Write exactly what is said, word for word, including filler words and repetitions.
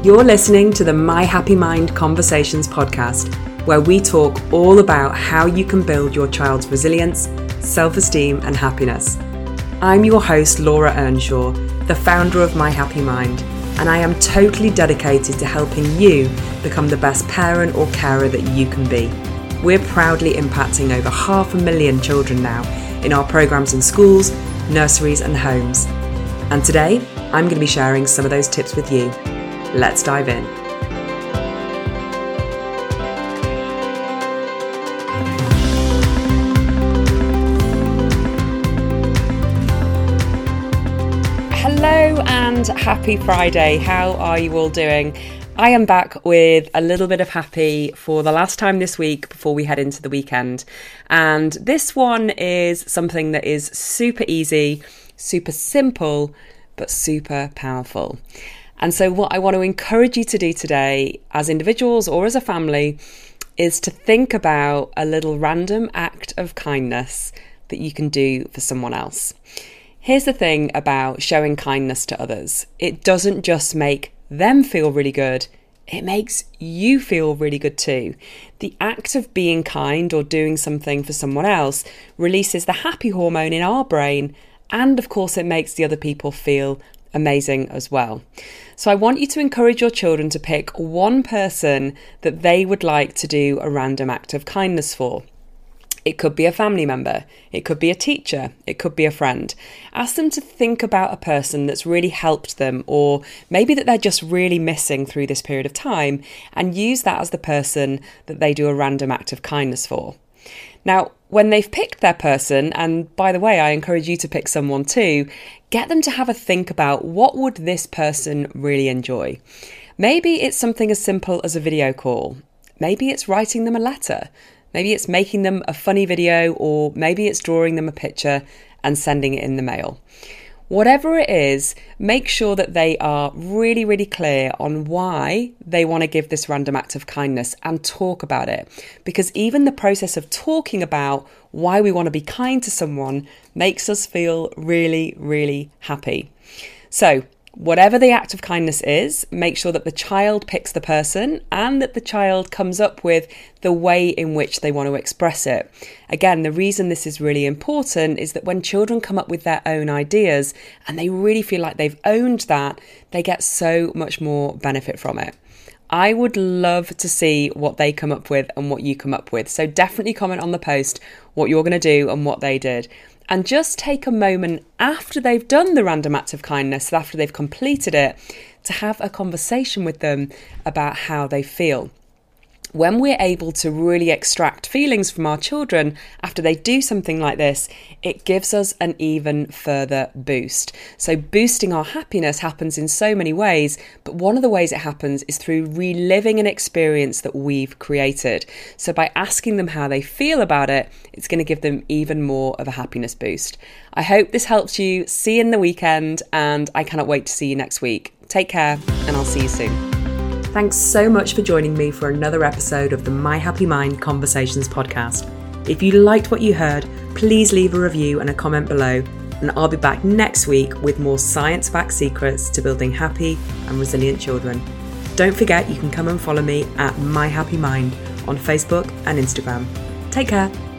You're listening to the My Happy Mind Conversations podcast, where we talk all about how you can build your child's resilience, self-esteem, and happiness. I'm your host, Laura Earnshaw, the founder of My Happy Mind, and I am totally dedicated to helping you become the best parent or carer that you can be. We're proudly impacting over half a million children now in our programs in schools, nurseries, and homes. And today, I'm going to be sharing some of those tips with you. Let's dive in. Hello and happy Friday. How are you all doing? I am back with a little bit of happy for the last time this week before we head into the weekend. And this one is something that is super easy, super simple, but super powerful. And so what I want to encourage you to do today as individuals or as a family is to think about a little random act of kindness that you can do for someone else. Here's the thing about showing kindness to others. It doesn't just make them feel really good, it makes you feel really good too. The act of being kind or doing something for someone else releases the happy hormone in our brain, and of course it makes the other people feel amazing as well. So I want you to encourage your children to pick one person that they would like to do a random act of kindness for. It could be a family member, it could be a teacher, it could be a friend. Ask them to think about a person that's really helped them, or maybe that they're just really missing through this period of time, and use that as the person that they do a random act of kindness for. Now, when they've picked their person, and by the way, I encourage you to pick someone too, get them to have a think about what would this person really enjoy. Maybe it's something as simple as a video call. Maybe it's writing them a letter. Maybe it's making them a funny video, or maybe it's drawing them a picture and sending it in the mail. Whatever it is, make sure that they are really, really clear on why they want to give this random act of kindness and talk about it. Because even the process of talking about why we want to be kind to someone makes us feel really, really happy. So, whatever the act of kindness is, make sure that the child picks the person and that the child comes up with the way in which they want to express it. Again, the reason this is really important is that when children come up with their own ideas and they really feel like they've owned that, they get so much more benefit from it. I would love to see what they come up with and what you come up with. So definitely comment on the post what you're going to do and what they did. And just take a moment after they've done the random act of kindness, after they've completed it, to have a conversation with them about how they feel. When we're able to really extract feelings from our children after they do something like this, it gives us an even further boost. So boosting our happiness happens in so many ways, but one of the ways it happens is through reliving an experience that we've created. So by asking them how they feel about it, it's going to give them even more of a happiness boost. I hope this helps you. See you in the weekend, and I cannot wait to see you next week. Take care, and I'll see you soon. Thanks so much for joining me for another episode of the My Happy Mind Conversations podcast. If you liked what you heard, please leave a review and a comment below, and I'll be back next week with more science-backed secrets to building happy and resilient children. Don't forget you can come and follow me at My Happy Mind on Facebook and Instagram. Take care.